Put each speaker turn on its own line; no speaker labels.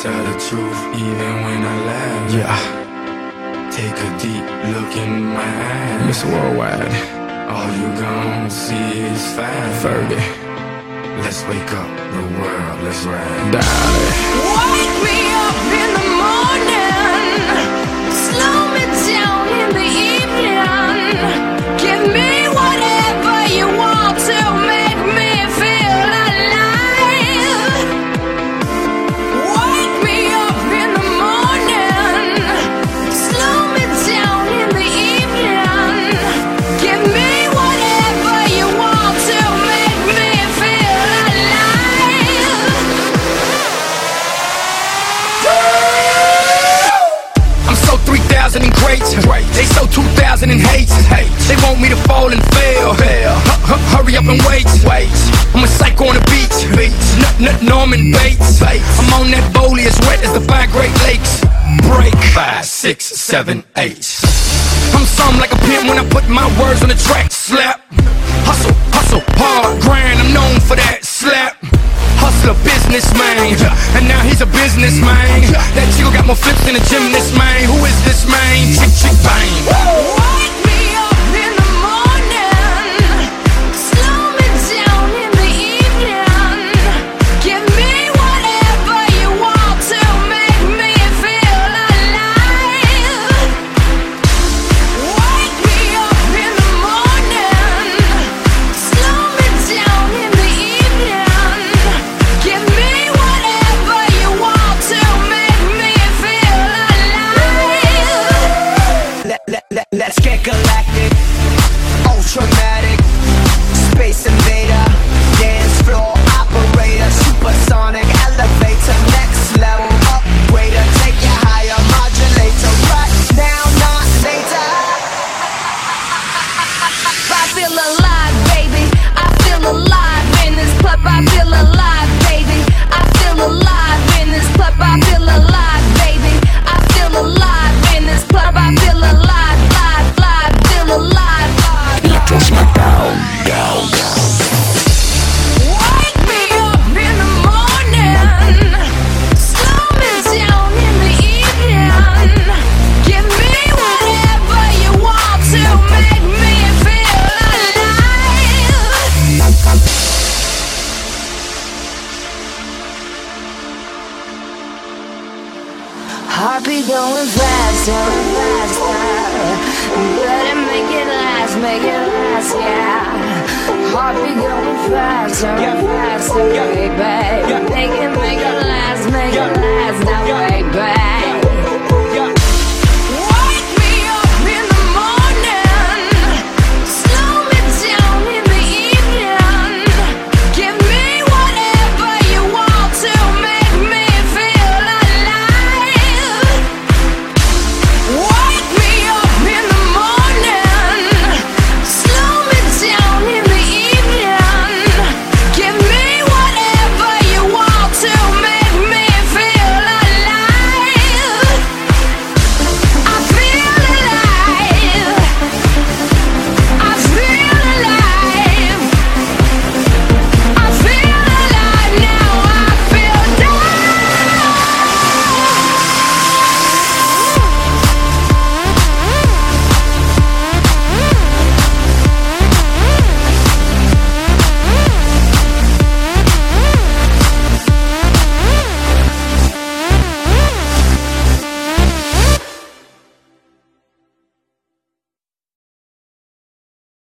tell the truth even when I laugh. Yeah. Take a deep look in my eyes. Mr. Worldwide. All you gon' see is fire. Fergie. Let's wake up the world, let's ride. Darling.
Wake me up in the morning, slow me down in the evening. Give me whatever you want to make me feel alive. Wake me up in the morning, slow me down in the evening. Give me whatever you want to make me feel alive.
I'm so 3,000 in greats. They so 2,000 in hates. They want me to fall and fail. Hurry up and wait. I'm a psycho on the beach. Norman Bates. I'm on that bowlie as wet as the 5 Great Lakes. Break 5, 6, 7, 8. I'm something like a pimp when I put my words on the track. Slap. Hustle, hustle, hard grind. I'm known for that. Slap. Hustler, businessman, and now he's a businessman. That chico got more flips than a gymnast, man. Who is this man? Chick, chick, bang.
Wake me up in the morning, slow me down in the evening. Give me whatever you want to make me feel alive. Wake me up in the morning, slow me down in the evening. Give me whatever you want to make me feel alive.
Let's get galactic, ultramatic, space invader, dance floor operator, supersonic elevator, next level upgrader, take you higher, modulator, right now, not later.
I feel alive, baby. I feel alive in this club. I feel alive, baby. I feel alive in this club. I feel alive, baby. I feel alive in this club. I feel alive, live, feel alive.
Electro Smackdown, down.
Wake me up in the morning, slow me down in the evening. Give me whatever you want to make me feel alive. Heartbeat going faster, better make it last, yeah. Heartbeat going faster, baby.